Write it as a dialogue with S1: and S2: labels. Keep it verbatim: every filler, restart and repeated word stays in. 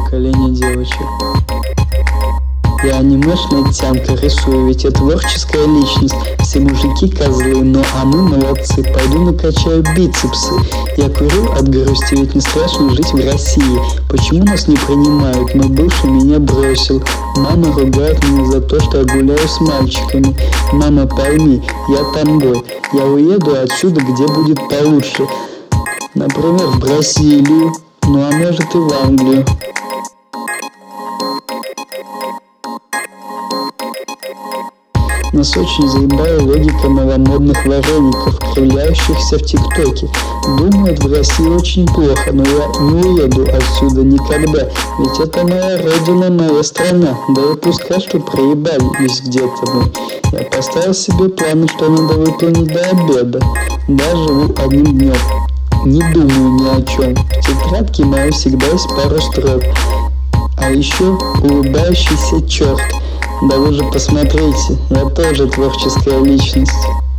S1: поколение девочек. Я анимешная тянка, рисую, ведь я творческая личность. Все мужики козлы, но а мы молодцы. Пойду накачаю бицепсы. Я курю от грусти, ведь не страшно жить в России. Почему нас не принимают? Мой бывший меня бросил. Мама ругает меня за то, что я гуляю с мальчиками. Мама, пойми, я тамбой. Я уеду отсюда, где будет получше. Например, в Бразилию, ну а может и в Англию. Нас очень заебала логика новомодных вареников, кривляющихся в ТикТоке. Думают, в России очень плохо, но я не уеду отсюда никогда, ведь это моя родина, моя страна. Да и пускай, что проебались где-то мы. Я поставил себе планы, что надо выполнить до обеда. Да, живу одним днем, не думаю ни о чем. В тетрадке моей всегда есть пару строк. А еще улыбающийся черт. Да вы же посмотрите, я тоже творческая личность.